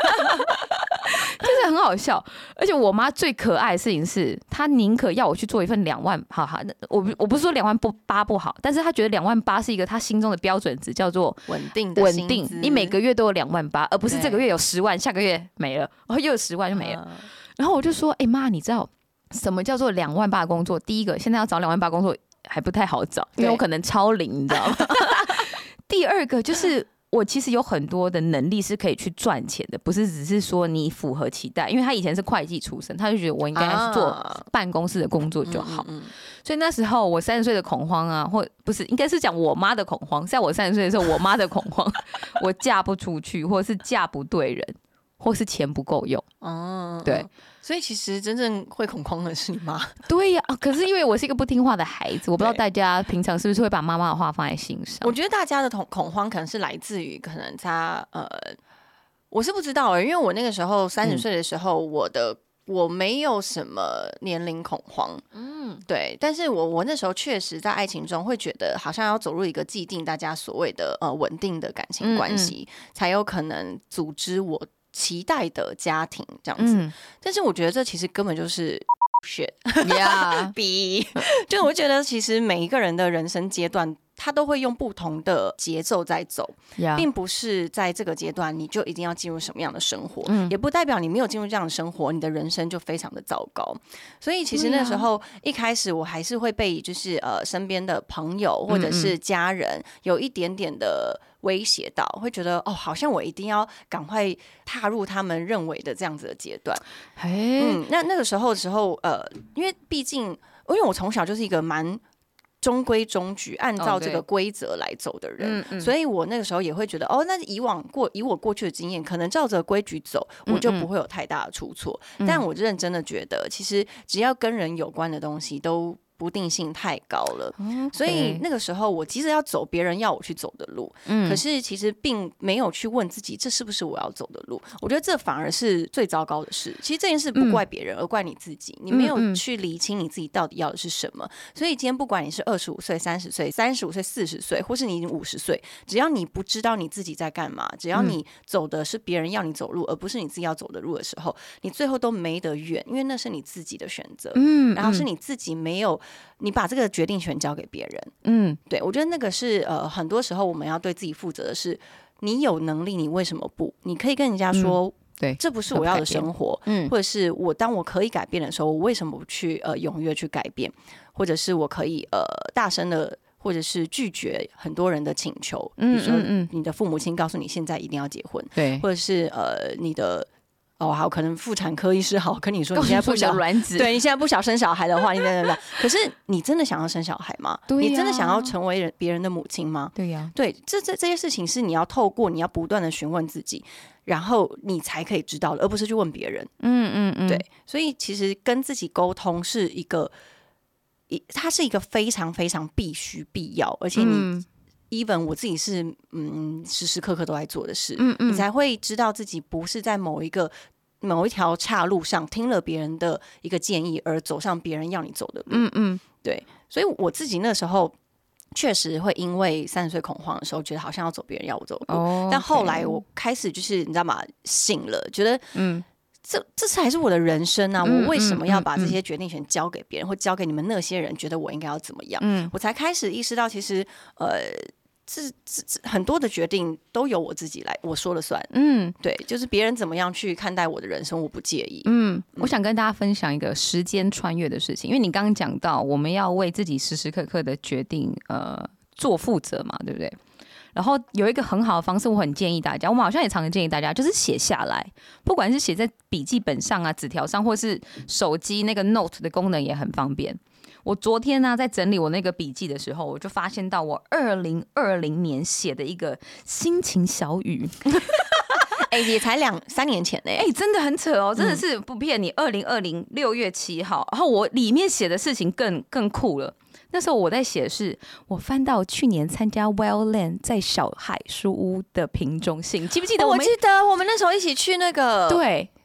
就是很好笑，而且我妈最可爱的事情是，她宁可要我去做一份两万，好好，我我不是说两万八不好，但是她觉得两万八是一个她心中的标准值，叫做稳定的稳定。你每个月都有两万八，而不是这个月有十万，下个月没了，然后又有十万就没了。嗯、然后我就说，哎、欸、妈，你知道什么叫做两万八的工作？第一个，现在要找两万八工作还不太好找，因为我可能超龄，你知道吗？第二个就是。我其实有很多的能力是可以去赚钱的，不是只是说你符合期待。因为他以前是会计出身，他就觉得我应该去做办公室的工作就好。啊嗯嗯嗯、所以那时候我三十岁的恐慌啊，或不是应该是讲我妈的恐慌，在我三十岁的时候，我妈的恐慌，我嫁不出去，或者是嫁不对人，或是钱不够用。哦，对。 所以其实真正会恐慌的是你妈。 对呀、啊，可是因为我是一个不听话的孩子，我不知道大家平常是不是会把妈妈的话放在心上。 我觉得大家的恐恐慌可能是来自于可能他呃，我是不知道、欸，因为我那个时候三十岁的时候，嗯、我的我没有什么年龄恐慌，嗯，对，但是我我那时候确实在爱情中会觉得好像要走入一个既定大家所谓的呃稳定的感情关系，嗯嗯才有可能组织我。期待的家庭这样子，嗯、但是我觉得这其实根本就是 shit， yeah. 逼，就我觉得其实每一个人的人生阶段，他都会用不同的节奏在走， yeah. 并不是在这个阶段你就一定要进入什么样的生活，嗯、也不代表你没有进入这样的生活，你的人生就非常的糟糕。所以其实那时候、yeah. 一开始我还是会被就是呃身边的朋友或者是家人有一点点的。威胁到，会觉得哦，好像我一定要赶快踏入他们认为的这样子的阶段。嗯，那那个时候的时候，呃，因为毕竟，因为我从小就是一个蛮中规中矩，按照这个规则来走的人，哦、所以我那个时候也会觉得，哦，那以往过以我过去的经验，可能照着规矩走，我就不会有太大的出错。嗯嗯但我认真的觉得，其实只要跟人有关的东西都。不定性太高了， okay. 所以那个时候我其实要走别人要我去走的路，嗯、可是其实并没有去问自己这是不是我要走的路。我觉得这反而是最糟糕的事。其实这件事不怪别人，嗯、而怪你自己，你没有去理清你自己到底要的是什么。所以今天不管你是二十五岁、三十岁、三十五岁、四十岁，或是你已经五十岁，只要你不知道你自己在干嘛，只要你走的是别人要你走路，而不是你自己要走的路的时候，你最后都没得怨，因为那是你自己的选择，嗯、然后是你自己没有。你把这个决定权交给别人，嗯，对，我觉得那个是呃，很多时候我们要对自己负责的是，你有能力，你为什么不？你可以跟人家说，嗯、对，这不是我要的生活，嗯，或者是我当我可以改变的时候，我为什么不去呃踊跃去改变？或者是我可以呃大声的，或者是拒绝很多人的请求，嗯、比如说你的父母亲告诉你现在一定要结婚，对，或者是呃你的。哦，好，可能妇产科医师好跟你说，你现在不想卵子， 对你现在不想生小孩的话，你等等等。可是你真的想要生小孩吗？对、啊，你真的想要成为人别人的母亲吗？ 对呀、啊， 对，这这这些事情是你要透过你要不断的询问自己，然后你才可以知道的，而不是去问别人。嗯嗯嗯，对，所以其实跟自己沟通是一个，它是一个非常非常必须必要，而且你。嗯even 我自己是嗯时时刻刻都在做的事，嗯嗯，你才会知道自己不是在某一个某一条岔路上听了别人的一个建议而走上别人要你走的路，嗯嗯，对，所以我自己那时候确实会因为三十岁恐慌的时候，觉得好像要走别人要我走的路，哦、但后来我开始就是你知道吗，醒了，觉得嗯。这这才是我的人生啊！我为什么要把这些决定权交给别人，或交给你们那些人？觉得我应该要怎么样？嗯，我才开始意识到，其实呃。这这很多的决定都由我自己来，我说了算。嗯，对，就是别人怎么样去看待我的人生，我不介意。嗯， 嗯我想跟大家分享一个时间穿越的事情，因为你刚刚讲到我们要为自己时时刻刻的决定呃做负责嘛，对不对？然后有一个很好的方式，我很建议大家，我们好像也常常建议大家，就是写下来，不管是写在笔记本上啊、纸条上，或是手机那个 Note 的功能也很方便。我昨天呢、啊，在整理我那个笔记的时候，我就发现到我二零二零年写的一个心情小语， 哎、欸，也才两三年前呢、欸， 哎、欸，真的很扯哦，真的是不骗你。二零二零六月七号，然后我里面写的事情更更酷了。那时候我在写的是，我翻到去年参加 Wildland 在小海书屋的瓶中信，记不记得我们？ 我记得我们那时候一起去那个， 对。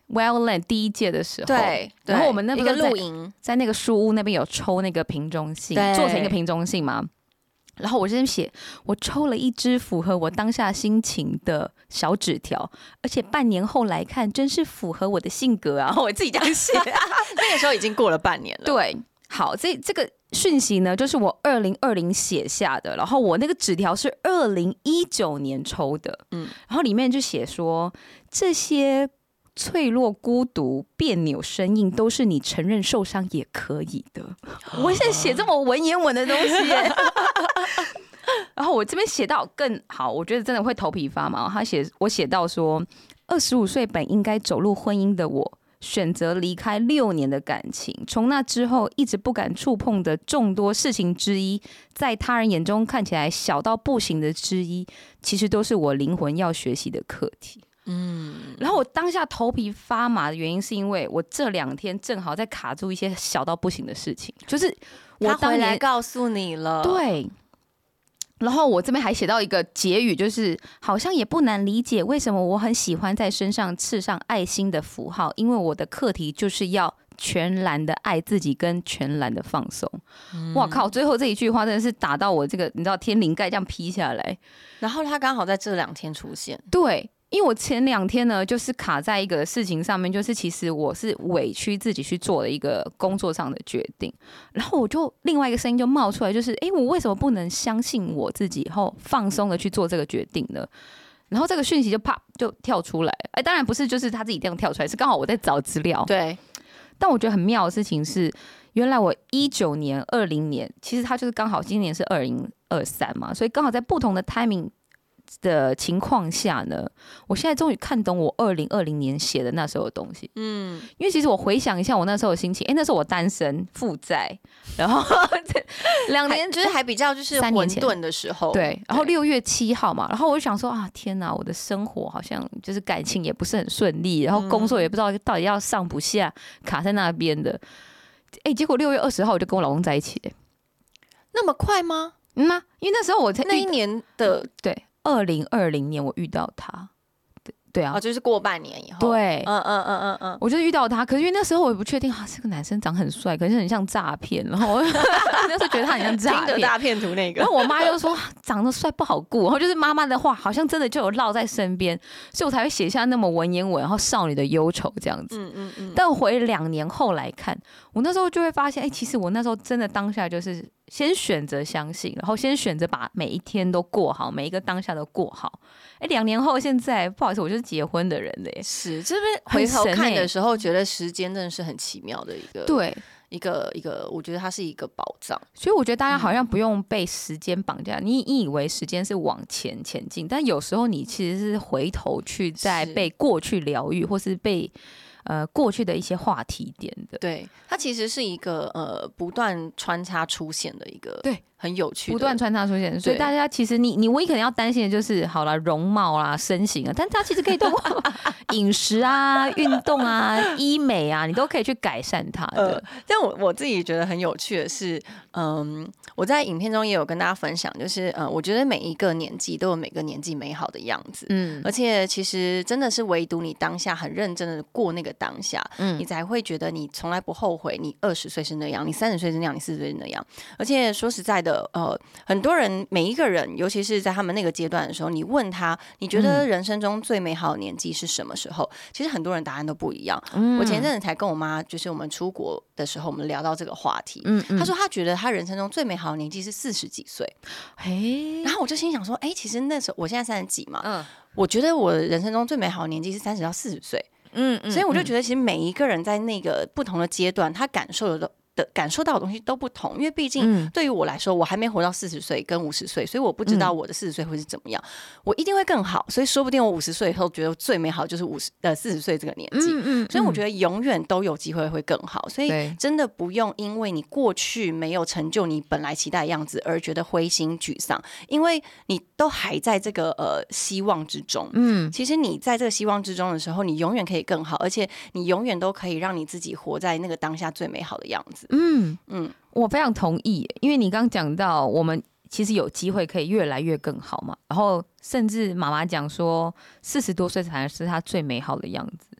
Wildland 第一届的时候， 对， 然后我们那边一个露营， 在那个书屋那边有抽那个瓶中信，做成一个瓶中信嘛。然后我这边写，我抽了一支符合我当下心情的小纸条，而且半年后来看，真是符合我的性格啊！我自己这样写， 那个时候已经过了半年了。 对，好，这这个讯息呢，就是我二零二零写下的，然后我那个纸条是二零一九年抽的，嗯，然后里面就写说这些脆弱、孤独、别扭、生硬，都是你承认受伤也可以的。我现在写这么文言文的东西耶。然后我这边写到更好，我觉得真的会头皮发麻。他写我写到说，二十五岁本应该走入婚姻的我，选择离开六年的感情，从那之后一直不敢触碰的众多事情之一，在他人眼中看起来小到不行的之一，其实都是我灵魂要学习的课题。嗯，然后我当下头皮发麻的原因，是因为我这两天正好在卡住一些小到不行的事情，就是我当年他回来告诉你了， 对。然后我这边还写到一个结语，就是好像也不难理解为什么我很喜欢在身上刺上爱心的符号，因为我的课题就是要全然的爱自己跟全然的放松。嗯、哇靠！最后这一句话真的是打到我这个，你知道天灵盖这样劈下来。 然后他刚好在这两天出现， 对。因为我前两天呢，就是卡在一个事情上面，就是其实我是委屈自己去做了一个工作上的决定，然后我就另外一个声音就冒出来，就是哎，我为什么不能相信我自己，后放松的去做这个决定呢？然后这个讯息就啪就跳出来，哎，当然不是就是他自己这样跳出来，是刚好我在找资料。 对， 但我觉得很妙的事情是，原来我一九年、二零年，其实他就是刚好今年是二零二三嘛，所以刚好在不同的 timing。的情况下呢，我现在终于看懂我二零二零年写的那时候的东西。嗯，因为其实我回想一下我那时候的心情，哎、欸，那时候我单身负债，然后两年就是还比较就是混沌的时候， 对。然后六月七号嘛，然后我就想说啊，天哪，我的生活好像就是感情也不是很顺利，然后工作也不知道到底要上不下，卡在那边的。哎、欸，结果六月二十号我就跟我老公在一起、欸， 那么快吗？ 嗯啊，因为那时候我才那一年的对。二零二零年我遇到他，对对啊、 哦，就是过半年以后， 对， 嗯嗯嗯嗯嗯， 我就遇到他，可是因为那时候我也不确定，啊，这个男生长很帅，可是很像诈骗，然后我那时候觉得他很像诈骗， 大骗图那个， 然后我妈就说长得帅不好顾，然后就是妈妈的话好像真的就有烙在身边，所以我才会写下那么文言文，然后少女的忧愁这样子。嗯嗯嗯。但回两年后来看，我那时候就会发现，哎、欸，其实我那时候真的当下就是。先选择相信，然后先选择把每一天都过好，每一个当下都过好。哎，两年后，现在不好意思，我就是结婚的人了耶。 是这边回头看的时候，觉得时间真的是很奇妙的一个， 对， 一个一个，我觉得它是一个宝藏。 所以我觉得大家好像不用被时间绑架，嗯、你你以为时间是往前前进，但有时候你其实是回头去在被过去疗愈，或是被。呃，过去的一些话题点的， 对，它其实是一个呃不断穿插出现的一个， 对， 很有趣的， 不断穿插出现。所以大家其实你你唯一可能要担心的就是，好啦，容貌啦、身形啊，但它其实可以通过饮食啊、运动啊、医美啊，你都可以去改善它的。呃、 但我我自己觉得很有趣的是，嗯，我在影片中也有跟大家分享，就是呃，我觉得每一个年纪都有每个年纪美好的样子，嗯，而且其实真的是唯独你当下很认真的过那个。当下，嗯，你才会觉得你从来不后悔。你二十岁是那样，你三十岁是那样，你四十岁是那样。而且说实在的，呃，很多人，每一个人，尤其是在他们那个阶段的时候，你问他，你觉得人生中最美好的年纪是什么时候？嗯、其实很多人答案都不一样。嗯、我前阵子才跟我妈，就是我们出国的时候，我们聊到这个话题。嗯嗯，她说她觉得她人生中最美好的年纪是四十几岁。嘿，然后我就心想说，哎、欸，其实那时候我现在三十几嘛，嗯，我觉得我人生中最美好的年纪是三十到四十岁。嗯，嗯，所以我就觉得，其实每一个人在那个不同的阶段，他感受的的感受到的东西都不同。因为毕竟对于我来说，我还没活到四十岁跟五十岁，所以我不知道我的四十岁会是怎么样。我一定会更好，所以说不定我五十岁以后觉得最美好就是五十呃四十岁这个年纪。嗯嗯，所以我觉得永远都有机会会更好。所以真的不用因为你过去没有成就你本来期待的样子而觉得灰心沮丧，因为你都还在这个呃希望之中。嗯，其实你在这个希望之中的时候，你永远可以更好，而且你永远都可以让你自己活在那个当下最美好的样子。嗯嗯，我非常同意，因为你刚刚讲到我们其实有机会可以越来越更好嘛，然后甚至妈妈讲说四十多岁才是她最美好的样子。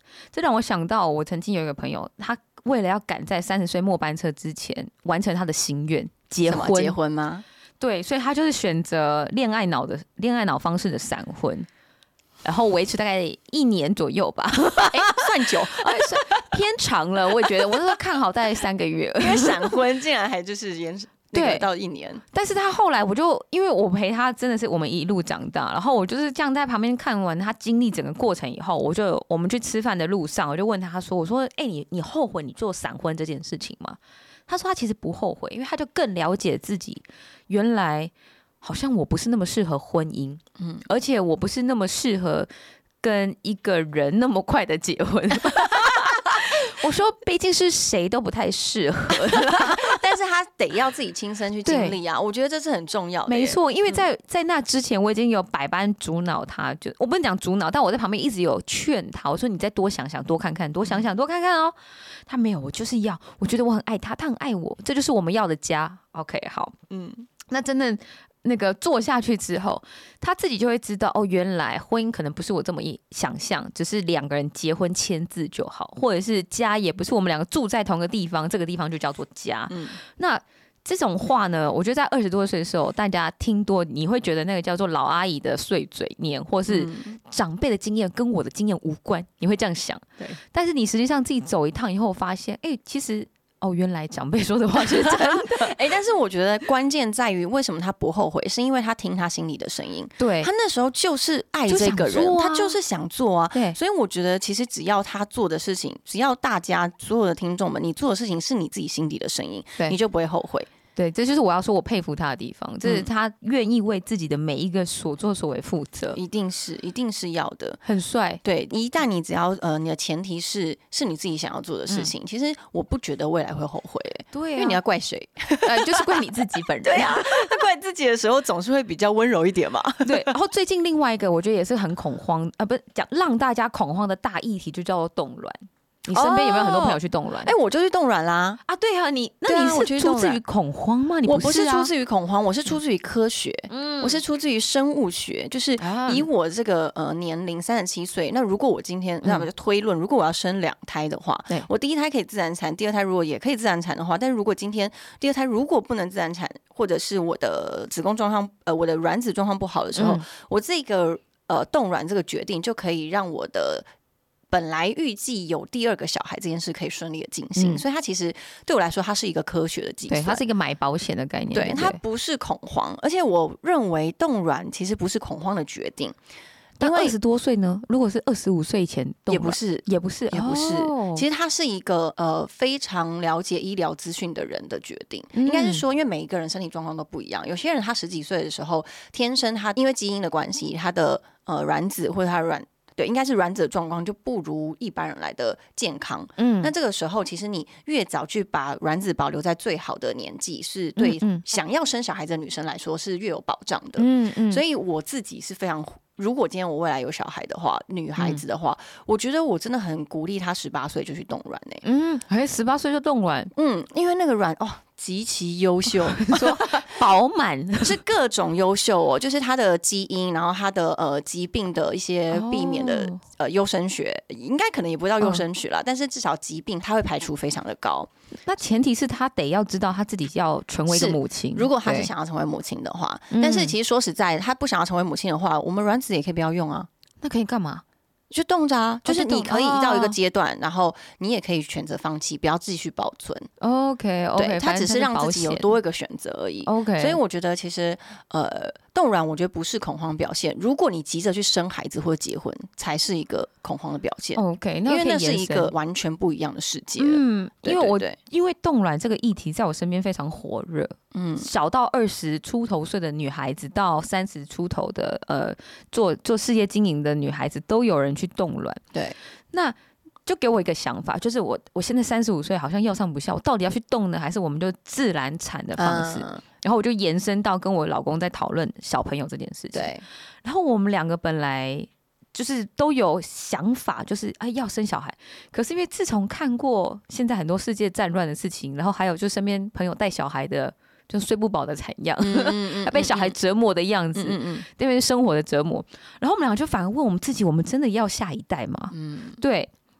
这让我想到，我曾经有一个朋友，他为了要赶在三十岁末班车之前完成他的心愿，结婚。 结婚吗？ 对，所以他就是选择恋爱脑的恋爱脑方式的闪婚，然后维持大概一年左右吧。 哎，算久， 偏长了。我也觉得，我那时候看好大概三个月， 因为闪婚竟然还就是延那个到一年。 但是他后来，我就因为我陪他，真的是我们一路长大，然后我就是这样在旁边看完他经历整个过程以后，我就我们去吃饭的路上，我就问他说：“我说，哎、欸，你你后悔你做闪婚这件事情吗？”他说他其实不后悔，因为他就更了解自己，原来好像我不是那么适合婚姻，嗯，而且我不是那么适合跟一个人那么快的结婚。我说，毕竟是谁都不太适合， 但是他得要自己亲身去经历啊。我觉得这是很重要的。 没错，因为在在那之前，我已经有百般阻挠他，就我不能讲阻挠，但我在旁边一直有劝他，我说你再多想想，多看看，多想想，多看看哦。他没有，我就是要，我觉得我很爱他，他很爱我，这就是我们要的家。OK， 好，嗯，那真的。那个做下去之后，他自己就会知道哦，原来婚姻可能不是我这么一想象，只是两个人结婚签字就好，或者是家也不是我们两个住在同个地方，这个地方就叫做家。嗯，那这种话呢，我觉得在二十多岁的时候，大家听多，你会觉得那个叫做老阿姨的碎嘴念，或是长辈的经验跟我的经验无关，你会这样想。对，但是你实际上自己走一趟以后，发现，哎、欸，其实。哦，原来长辈说的话是真的。 哎、欸，但是我觉得关键在于为什么他不后悔，是因为他听他心里的声音。 对， 他那时候就是爱这个人， 就他就是想做啊。 对， 所以我觉得其实只要他做的事情，只要大家所有的听众们，你做的事情是你自己心底的声音，你就不会后悔。 对，这就是我要说我佩服他的地方，这是他愿意为自己的每一个所作所为负责， 一定是，一定是要的， 很帅。 对，一旦你只要呃，你的前提是是你自己想要做的事情，嗯、其实我不觉得未来会后悔、欸， 对、啊， 因为你要怪谁？ 呃，就是怪你自己本人。 对啊，怪自己的时候总是会比较温柔一点嘛。 对，然后最近另外一个我觉得也是很恐慌，呃，不是讲让大家恐慌的大议题，就叫做冻卵。你身边有没有很多朋友去冻卵？ 哎、哦欸，我就去冻卵啦！ 啊，对啊，你那你是出自于恐慌吗？你不是、啊、我不是出自于恐慌，我是出自于科学，嗯，我是出自于生物学，就是以我这个呃年龄三十七岁，那如果我今天那么就推论，如果我要生两胎的话，对、嗯，我第一胎可以自然产，第二胎如果也可以自然产的话，但是如果今天第二胎如果不能自然产，或者是我的子宫状况呃我的卵子状况不好的时候，嗯、我这个呃冻卵这个决定就可以让我的。本来预计有第二个小孩这件事可以顺利的进行、嗯，所以它其实对我来说，它是一个科学的计算， 对，它是一个买保险的概念， 对，它不是恐慌，而且我认为冻卵其实不是恐慌的决定。 但二十多岁呢？如果是二十五岁以前冻卵， 也不是， 也不是， 也不是。哦、其实他是一个呃非常了解医疗资讯的人的决定，嗯、应该是说，因为每一个人身体状况都不一样，有些人他十几岁的时候，天生他因为基因的关系，他的呃卵子或者他的卵。对，应该是卵子的状况就不如一般人来的健康。嗯，那这个时候，其实你越早去把卵子保留在最好的年纪，是对想要生小孩的女生来说是越有保障的。嗯嗯，所以我自己是非常。如果今天我未来有小孩的话，女孩子的话，嗯、我觉得我真的很鼓励她十八岁就去冻卵呢。 嗯，还十八岁就冻卵， 嗯，因为那个卵哦极其优秀， 说饱满是各种优秀哦，就是它的基因，然后它的呃疾病的一些避免的、哦、呃优生学，应该可能也不叫优生学啦、嗯，但是至少疾病它会排除非常的高。 那前提是她得要知道她自己要成为一个母亲， 如果她是想要成为母亲的话，但是其实说实在的，她不想要成为母亲的话，我们卵子也可以不要用啊。 那可以干嘛？ 就冻着啊，就是你可以到一个阶段、哦，然后你也可以选择放弃，不要继续保存。 OK OK， 对，它只是让自己有多一个选择而已。OK， 所以我觉得其实呃，冻卵我觉得不是恐慌表现。如果你急着去生孩子或者结婚，才是一个恐慌的表现。 OK， 那因为那是一个完全不一样的世界。嗯， 因为我因为冻卵这个议题在我身边非常火热。嗯，小到二十出头岁的女孩子，到三十出头的呃做做事业经营的女孩子，都有人去冻卵。 对， 那就给我一个想法，就是我我现在三十五岁，好像要上不下，我到底要去冻呢，还是我们就自然产的方式？嗯、然后我就延伸到跟我老公在讨论小朋友这件事情。 对， 然后我们两个本来就是都有想法，就是哎要生小孩，可是因为自从看过现在很多世界战乱的事情，然后还有就身边朋友带小孩的。就睡不饱的惨样，嗯嗯嗯、被小孩折磨的样子，嗯嗯、对生活的折磨。然后我们俩就反而问我们自己：我们真的要下一代吗？嗯、对，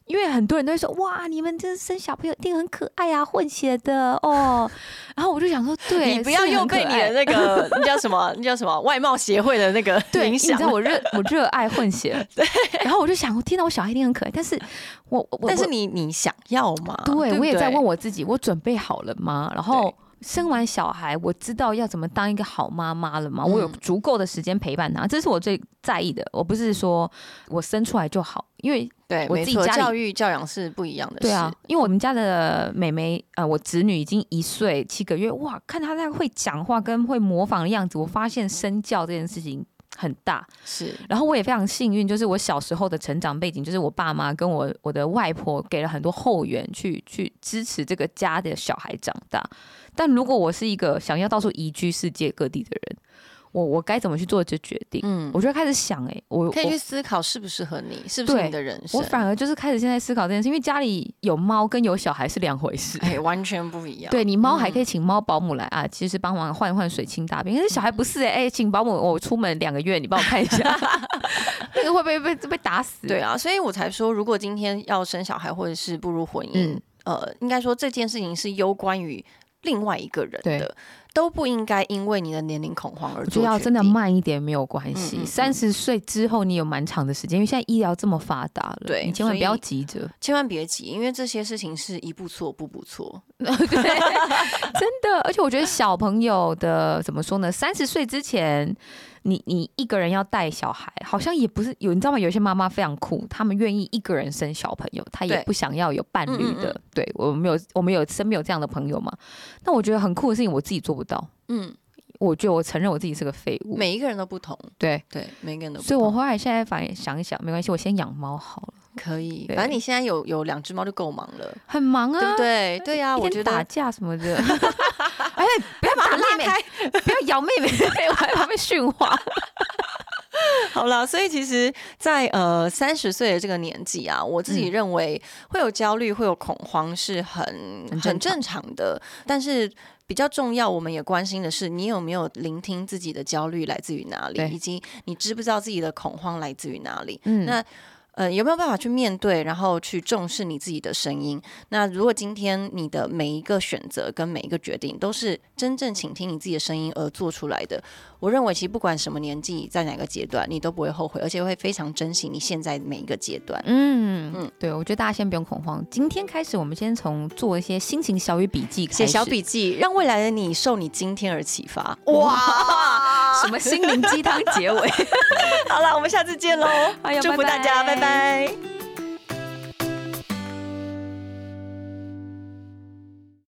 因为很多人都会说，哇，你们这生小朋友一定很可爱啊，混血的哦。然后我就想说，对， 你不要又被你的那个那叫什么，那叫什么外貌协会的那个影响。 你知道我热我热爱混血，对。然后我就想，天哪，我小孩一定很可爱，但是我我但是你你想要吗？ 对， 对对我也在问我自己，我准备好了吗？然后生完小孩，我知道要怎么当一个好妈妈了吗？嗯、我有足够的时间陪伴他，这是我最在意的。我不是说我生出来就好，因为对， 我自己家里教育教养是不一样的事。 对啊，因为我们家的妹妹，呃，我侄女已经一岁七个月，哇，看她那会讲话跟会模仿的样子，我发现身教这件事情很大。 是， 然后我也非常幸运，就是我小时候的成长背景，就是我爸妈跟我我的外婆给了很多后援去去支持这个家的小孩长大。但如果我是一个想要到处移居世界各地的人，我我该怎么去做这决定？嗯，我就开始想、欸，哎，我可以去思考适不适合你，是不是你的人生？ 我反而就是开始现在思考这件事，因为家里有猫跟有小孩是两回事， 哎、欸，完全不一样。 对你猫还可以请猫保姆来啊，其实帮忙换一换水清大便，可是小孩不是哎、欸，哎、欸，请保姆，我出门两个月，你帮我看一下，那个会不会被被打死？ 对啊，所以我才说，如果今天要生小孩或者是步入婚姻，嗯、呃，应该说这件事情是攸关于另外一个人的。都不应该因为你的年龄恐慌而做决定。 我觉得要真的慢一点没有关系。三十岁之后，你有蛮长的时间，因为现在医疗这么发达了， 对， 你千万不要急着， 千万别急，因为这些事情是一步错步步错。 对，真的。而且我觉得小朋友的怎么说呢？三十岁之前，你你一个人要带小孩，好像也不是有，你知道吗？有些妈妈非常酷，她们愿意一个人生小朋友，她也不想要有伴侣的。嗯嗯嗯对我们有，我们有身边有这样的朋友嘛？那我觉得很酷的事情，我自己做不到。嗯，我觉得我承认我自己是个废物。 每一个人都不同， 对对，每个人都不同。 所以我后来现在反而想一想，没关系，我先养猫好了。 可以，反正你现在有有两只猫就够忙了， 很忙啊， 对不对？对啊，我觉得打架什么的，哎，不要打妹妹，不要咬妹妹，我还怕被驯化。 好了，所以其实在，在呃三十岁的这个年纪啊，我自己认为会有焦虑、会有恐慌是很很正常的，但是比较重要，我们也关心的是，你有没有聆听自己的焦虑来自于哪里，以及你知不知道自己的恐慌来自于哪里？嗯，那。呃，有没有办法去面对，然后去重视你自己的声音？那如果今天你的每一个选择跟每一个决定都是真正倾听你自己的声音而做出来的，我认为其实不管什么年纪，在哪个阶段，你都不会后悔，而且会非常珍惜你现在每一个阶段。嗯嗯，对，我觉得大家先不用恐慌。今天开始，我们先从做一些心情小语笔记开始， 写小笔记，让未来的你受你今天而启发。 哇，什么心灵鸡汤结尾？ 好了，我们下次见喽！祝福大家，拜拜。拜拜。